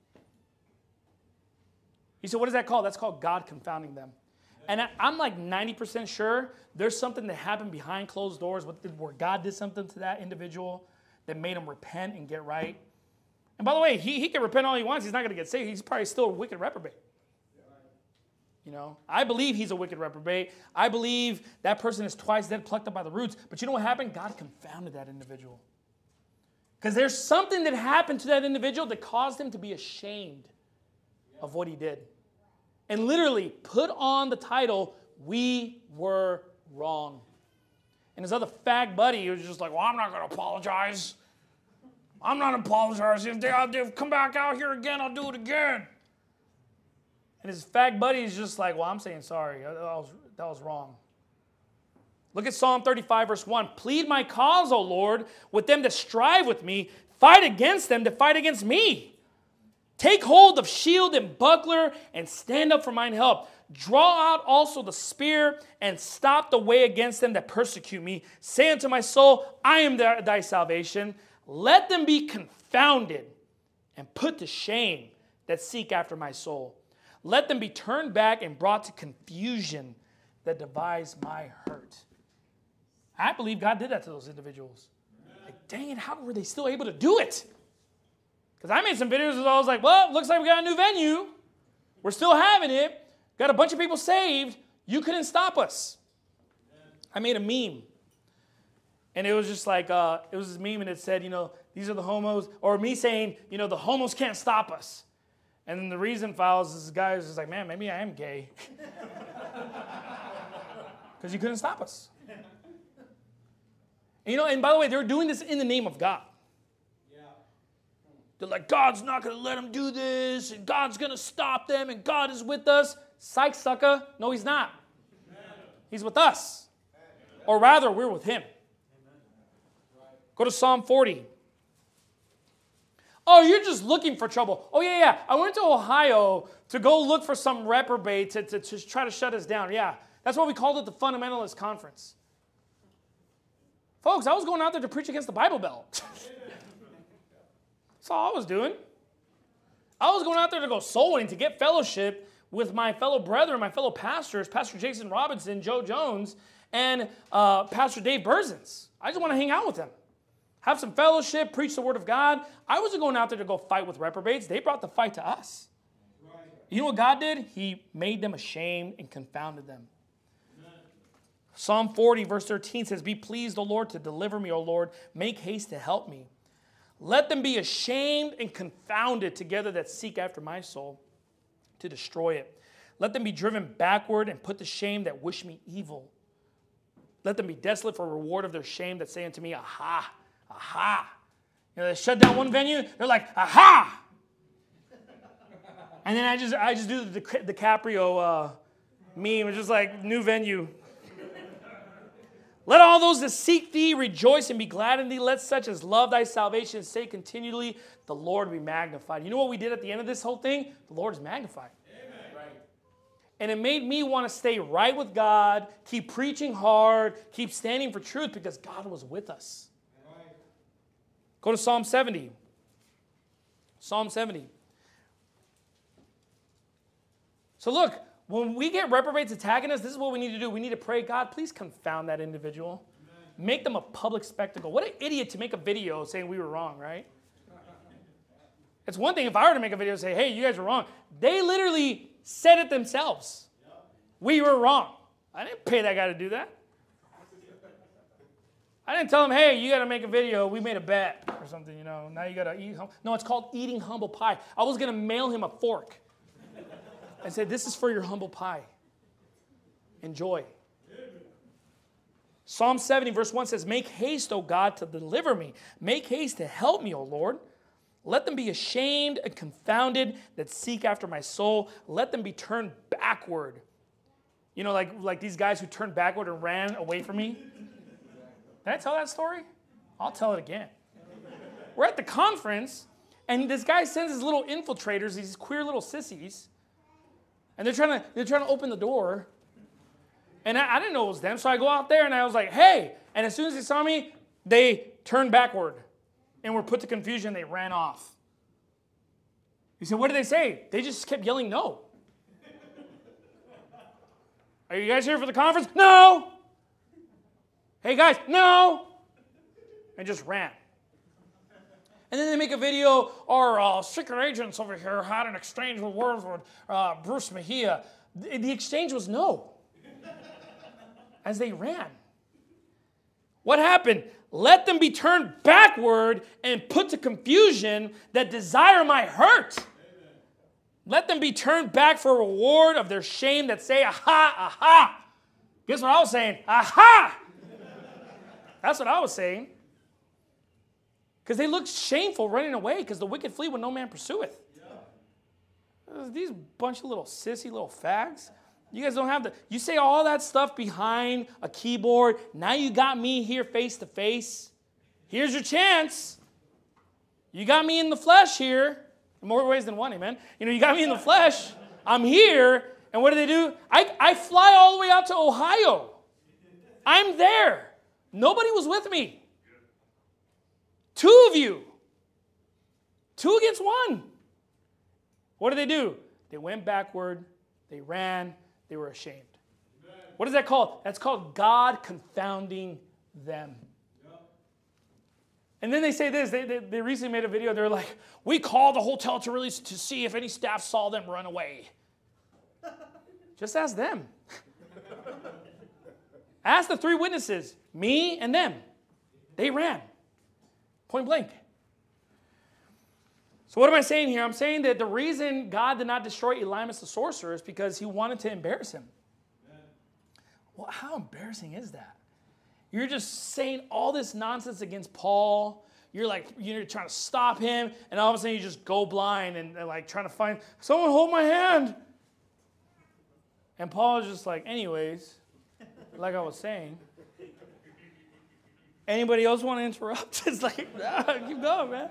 He said, what is that called? That's called God confounding them. And I'm like 90% sure there's something that happened behind closed doors where God did something to that individual that made him repent and get right. And by the way, he can repent all he wants. He's not going to get saved. He's probably still a wicked reprobate. I believe he's a wicked reprobate. I believe that person is twice dead, plucked up by the roots. But you know what happened? God confounded that individual. Because there's something that happened to that individual that caused him to be ashamed of what he did. And literally put on the title, "We Were Wrong." And his other fag buddy, he was just like, "Well, I'm not going to apologize. I'm not apologizing. If they come back out here again, I'll do it again." And his fag buddy is just like, "Well, I'm saying sorry. That was wrong." Look at Psalm 35, verse 1. "Plead my cause, O Lord, with them that strive with me. Fight against them that fight against me. Take hold of shield and buckler and stand up for mine help. Draw out also the spear and stop the way against them that persecute me. Say unto my soul, I am thy salvation. Let them be confounded and put to shame that seek after my soul. Let them be turned back and brought to confusion that devise my hurt." I believe God did that to those individuals. Like, dang it, how were they still able to do it? Because I made some videos and I was like, well, looks like we got a new venue. We're still having it. Got a bunch of people saved. You couldn't stop us. I made a meme. And it was just like, it was this meme and it said, these are the homos. Or me saying, the homos can't stop us. And then the reason files, this guy was just like, man, maybe I am gay. Because you couldn't stop us. And by the way, they're doing this in the name of God. Yeah. They're like, God's not going to let them do this, and God's going to stop them, and God is with us. Psych, sucker. No, he's not. Amen. He's with us. Amen. Or rather, we're with him. Amen. Go to Psalm 40. Oh, you're just looking for trouble. Oh, yeah. I went to Ohio to go look for some reprobate to try to shut us down. Yeah, that's why we called it the Fundamentalist Conference. Folks, I was going out there to preach against the Bible Belt. That's all I was doing. I was going out there to go soul winning, to get fellowship with my fellow brethren, my fellow pastors, Pastor Jason Robinson, Joe Jones, and Pastor Dave Berzins. I just want to hang out with them. Have some fellowship, preach the word of God. I wasn't going out there to go fight with reprobates. They brought the fight to us. Right. You know what God did? He made them ashamed and confounded them. Psalm 40, verse 13 says, "Be pleased, O Lord, to deliver me, O Lord. Make haste to help me. Let them be ashamed and confounded together that seek after my soul, to destroy it. Let them be driven backward and put to shame that wish me evil. Let them be desolate for reward of their shame that say unto me, aha, aha." They shut down one venue, they're like, aha! And then I just do the DiCaprio meme, it's just like, new venue. "Let all those that seek thee rejoice and be glad in thee. Let such as love thy salvation say continually, the Lord be magnified." You know what we did at the end of this whole thing? The Lord is magnified. Amen. Right. And it made me want to stay right with God, keep preaching hard, keep standing for truth because God was with us. Right. Go to Psalm 70. Psalm 70. So look, when we get reprobates attacking us, this is what we need to do. We need to pray, God, please confound that individual. Amen. Make them a public spectacle. What an idiot to make a video saying we were wrong, right? It's one thing if I were to make a video and say, hey, you guys were wrong. They literally said it themselves. Yep. We were wrong. I didn't pay that guy to do that. I didn't tell him, hey, you got to make a video. We made a bet or something, Now you got to eat. No, it's called eating humble pie. I was going to mail him a fork. And said, this is for your humble pie. Enjoy. Psalm 70, verse 1 says, "Make haste, O God, to deliver me. Make haste to help me, O Lord. Let them be ashamed and confounded that seek after my soul. Let them be turned backward." Like these guys who turned backward and ran away from me. Did I tell that story? I'll tell it again. We're at the conference, and this guy sends his little infiltrators, these queer little sissies, and they're trying to open the door. And I didn't know it was them, so I go out there and I was like, hey. And as soon as they saw me, they turned backward and were put to confusion. They ran off. You said, what did they say? They just kept yelling no. Are you guys here for the conference? No. Hey guys, no. And just ran. And then they make a video, our secret agents over here had an exchange with words with Bruce Mejia. The exchange was no. As they ran. What happened? Let them be turned backward and put to confusion that desire my hurt. Amen. Let them be turned back for a reward of their shame that say, aha, aha. Guess what I was saying? Aha! That's what I was saying. Because they looked shameful running away because the wicked flee when no man pursueth. Yeah. These bunch of little sissy little fags. You guys don't have the... You say all that stuff behind a keyboard. Now you got me here face to face. Here's your chance. You got me in the flesh here. In more ways than one, amen. You got me in the flesh. I'm here. And what do? I fly all the way out to Ohio. I'm there. Nobody was with me. 2 of you. 2 against 1. What do? They went backward. They ran. They were ashamed. Amen. What is that called? That's called God confounding them. Yep. And then they say this. They recently made a video. They're like, we called the hotel to see if any staff saw them run away. Just ask them. Ask the 3 witnesses. Me and them. They ran. Point blank. So what am I saying here? I'm saying that the reason God did not destroy Elymas the sorcerer is because he wanted to embarrass him. Amen. Well, how embarrassing is that? You're just saying all this nonsense against Paul. You're trying to stop him, and all of a sudden you just go blind and like trying to find, someone hold my hand. And Paul is just like, anyways, like I was saying. Anybody else want to interrupt? It's like, keep going, man.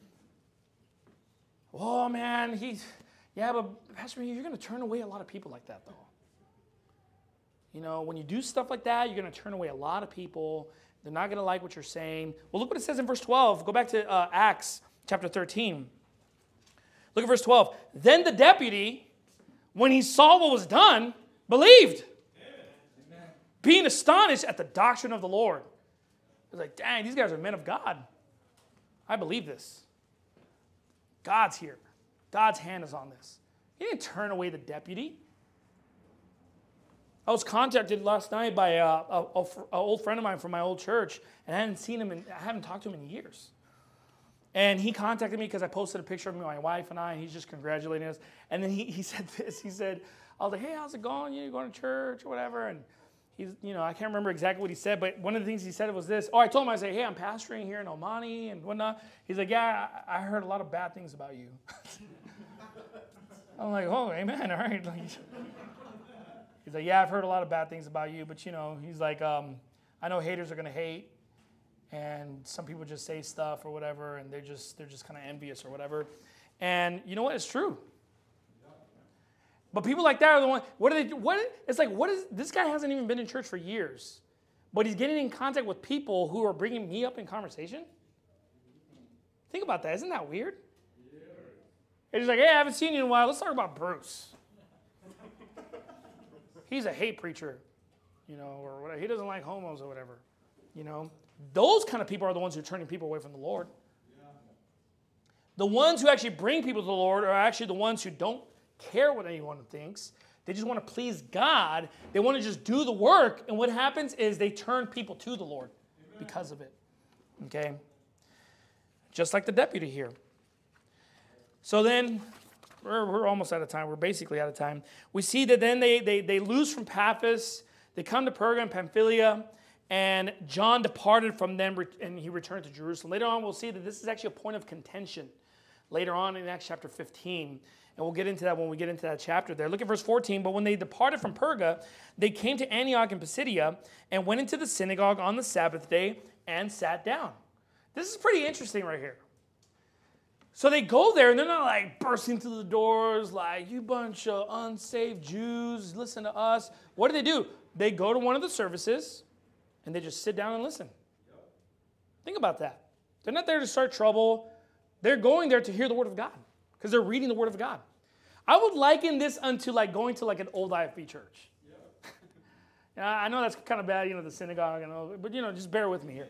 Oh, man, but Pastor, you're going to turn away a lot of people like that, though. When you do stuff like that, you're going to turn away a lot of people. They're not going to like what you're saying. Well, look what it says in verse 12. Go back to Acts chapter 13. Look at verse 12. Then the deputy, when he saw what was done, believed, Amen. Being astonished at the doctrine of the Lord. He was like, dang, these guys are men of God. I believe this. God's here. God's hand is on this. He didn't turn away the deputy. I was contacted last night by an old friend of mine from my old church, and I haven't talked to him in years. And he contacted me because I posted a picture of my wife and I, and he's just congratulating us. And then he said this. He said, I was like, hey, how's it going? You going to church or whatever? And he's, I can't remember exactly what he said, but one of the things he said was this. Oh, I told him, I said, hey, I'm pastoring here in Omani and whatnot. He's like, yeah, I heard a lot of bad things about you. I'm like, oh, amen, all right. He's like, yeah, I've heard a lot of bad things about you, but he's like, I know haters are going to hate, and some people just say stuff or whatever, and they're just kind of envious or whatever. And you know what? It's true. But people like that are the one. This guy hasn't even been in church for years, but he's getting in contact with people who are bringing me up in conversation. Think about that. Isn't that weird? Yeah. And he's like, hey, I haven't seen you in a while. Let's talk about Bruce. He's a hate preacher, or whatever. He doesn't like homos or whatever. Those kind of people are the ones who are turning people away from the Lord. Yeah. The ones who actually bring people to the Lord are actually the ones who don't care what anyone thinks. They just want to please God. They want to just do the work. And what happens is they turn people to the Lord because of it. Okay? Just like the deputy here. So then, we're almost out of time. We're basically out of time. We see that then they lose from Paphos. They come to Perga and Pamphylia. And John departed from them and he returned to Jerusalem. Later on, we'll see that this is actually a point of contention. Later on in Acts chapter 15. And we'll get into that when we get into that chapter there. Look at verse 14. But when they departed from Perga, they came to Antioch and Pisidia and went into the synagogue on the Sabbath day and sat down. This is pretty interesting right here. So they go there and they're not like bursting through the doors like, you bunch of unsaved Jews, listen to us. What do? They go to one of the services and they just sit down and listen. Yep. Think about that. They're not there to start trouble. They're going there to hear the word of God because they're reading the word of God. I would liken this unto like going to like an old IFB church. Yep. I know that's kind of bad, the synagogue and all, but just bear with me here.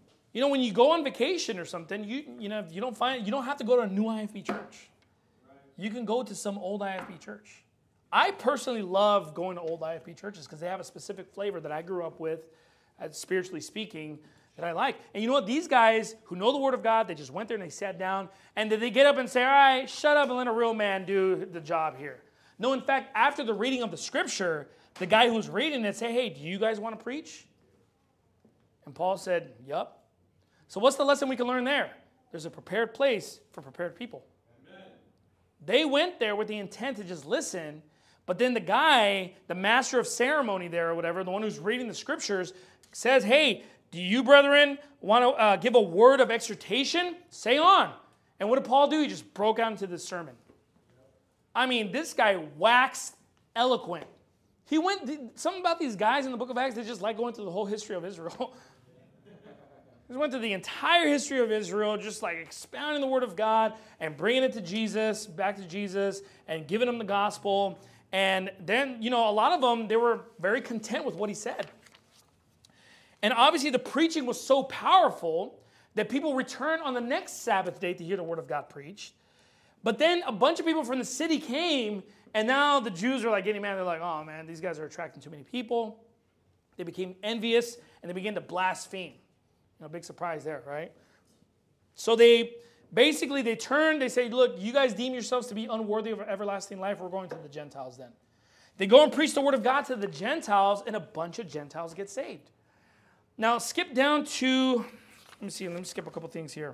When you go on vacation or something, you don't have to go to a new IFB church. Right. you can go to some old IFB church. I personally love going to old IFB churches because they have a specific flavor that I grew up with, spiritually speaking, that I like. And you know what? These guys who know the Word of God, they just went there and they sat down, and did they get up and say, all right, shut up and let a real man do the job here? No, in fact, after the reading of the Scripture, the guy who's reading it said, hey, do you guys want to preach? And Paul said, yup. So what's the lesson we can learn there? There's a prepared place for prepared people. Amen. They went there with the intent to just listen, but then the guy, the master of ceremony there or whatever, the one who's reading the Scriptures, says, hey, do you, brethren, want to give a word of exhortation? Say on. And what did Paul do? He just broke out into this sermon. I mean, this guy waxed eloquent. Something about these guys in the book of Acts, they just like going through the whole history of Israel. He went through the entire history of Israel, just like expounding the Word of God and bringing it to Jesus, back to Jesus, and giving them the gospel. And then, a lot of them, they were very content with what he said. And obviously the preaching was so powerful that people returned on the next Sabbath day to hear the Word of God preached. But then a bunch of people from the city came, and now the Jews are like getting mad. They're like, oh man, these guys are attracting too many people. They became envious, and they began to blaspheme. Big surprise there, right? So they turn, they say, look, you guys deem yourselves to be unworthy of everlasting life. We're going to the Gentiles then. They go and preach the Word of God to the Gentiles, and a bunch of Gentiles get saved. Now, skip down to, let me skip a couple things here.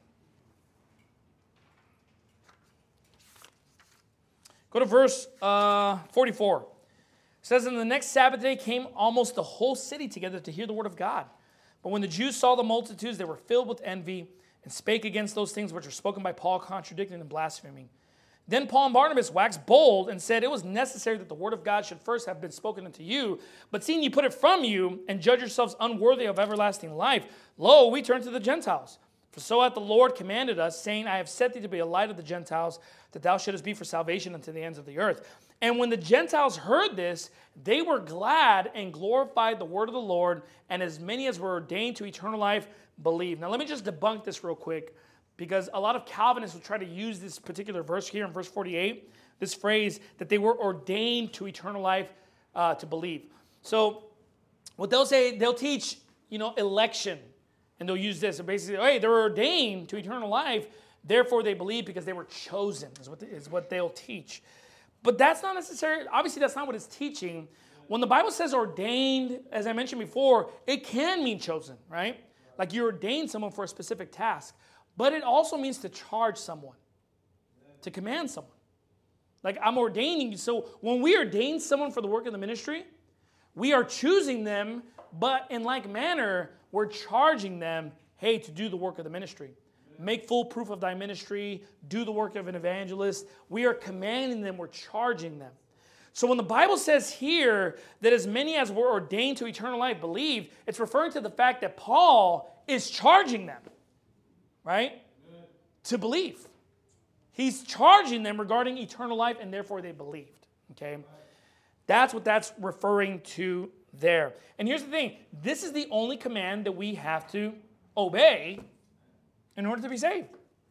Go to verse 44. It says, "And the next Sabbath day came almost the whole city together to hear the word of God. But when the Jews saw the multitudes, they were filled with envy and spake against those things which were spoken by Paul, contradicting and blaspheming. Then Paul and Barnabas waxed bold and said, it was necessary that the word of God should first have been spoken unto you. But seeing you put it from you and judge yourselves unworthy of everlasting life, lo, we turn to the Gentiles. For so hath the Lord commanded us, saying, I have set thee to be a light of the Gentiles, that thou shouldest be for salvation unto the ends of the earth. And when the Gentiles heard this, they were glad and glorified the word of the Lord, and as many as were ordained to eternal life believed." Now let me just debunk this real quick, because a lot of Calvinists will try to use this particular verse here in verse 48, this phrase that they were ordained to eternal life to believe. So what they'll say, they'll teach, election, and they'll use this. And basically, hey, they're ordained to eternal life, therefore they believe because they were chosen, is what they'll teach. But that's not necessarily, obviously that's not what it's teaching. When the Bible says ordained, as I mentioned before, it can mean chosen, right? Like you ordain someone for a specific task. But it also means to charge someone, to command someone. Like I'm ordaining you. So when we ordain someone for the work of the ministry, we are choosing them, but in like manner, we're charging them, hey, to do the work of the ministry. Make full proof of thy ministry, do the work of an evangelist. We are commanding them, we're charging them. So when the Bible says here that as many as were ordained to eternal life believed, it's referring to the fact that Paul is charging them, right, to believe. He's charging them regarding eternal life, and therefore they believed, okay? That's what that's referring to there. And here's the thing. This is the only command that we have to obey in order to be saved.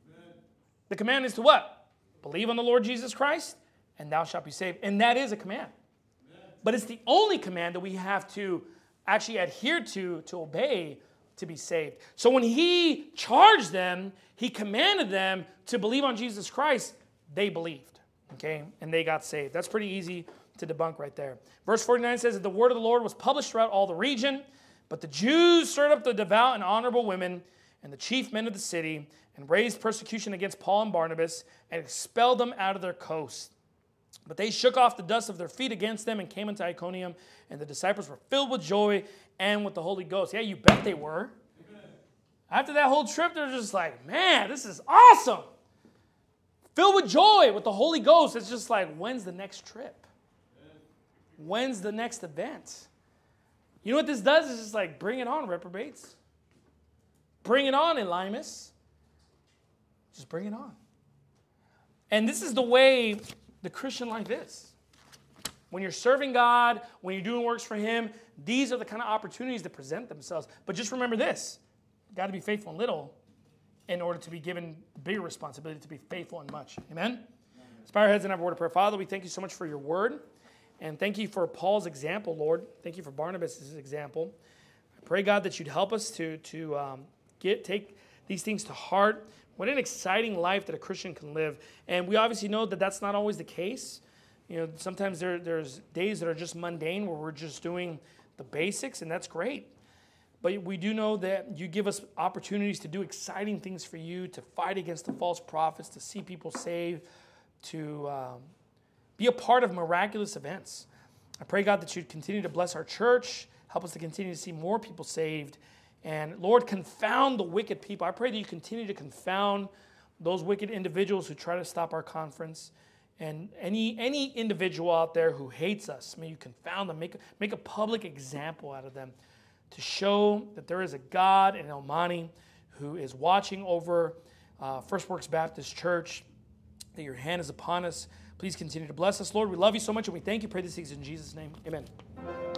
The command is to what? Believe on the Lord Jesus Christ, and thou shalt be saved. And that is a command. But it's the only command that we have to actually adhere to obey, to be saved. So when he charged them, he commanded them to believe on Jesus Christ, they believed, okay? And they got saved. That's pretty easy to debunk right there. Verse 49 says that the word of the Lord was published throughout all the region, but the Jews stirred up the devout and honorable women and the chief men of the city and raised persecution against Paul and Barnabas and expelled them out of their coast. But they shook off the dust of their feet against them and came into Iconium, and the disciples were filled with joy and with the Holy Ghost. Yeah, you bet they were. After that whole trip, they're just like, man, this is awesome. Filled with joy with the Holy Ghost. It's just like, when's the next trip? When's the next event? You know what this does? It's just like, bring it on, reprobates. Bring it on, Elymas. Just bring it on. And this is the way the Christian life is. When you're serving God, when you're doing works for Him, these are the kind of opportunities that present themselves. But just remember this. You've got to be faithful in little in order to be given bigger responsibility to be faithful in much. Amen? Let's bow our heads and have a word of prayer. Father, we thank you so much for your word. And thank you for Paul's example, Lord. Thank you for Barnabas' example. I pray, God, that you'd help us to take these things to heart. What an exciting life that a Christian can live. And we obviously know that that's not always the case. You know, sometimes there's days that are just mundane where we're just doing the basics, and that's great. But we do know that you give us opportunities to do exciting things for you, to fight against the false prophets, to see people saved, to be a part of miraculous events. I pray, God, that you'd continue to bless our church, help us to continue to see more people saved, and Lord, confound the wicked people. I pray that you continue to confound those wicked individuals who try to stop our conference. And any individual out there who hates us, may you confound them, make a public example out of them to show that there is a God in El Monte who is watching over First Works Baptist Church, that your hand is upon us. Please continue to bless us, Lord. We love you so much and we thank you. Pray these things in Jesus' name. Amen.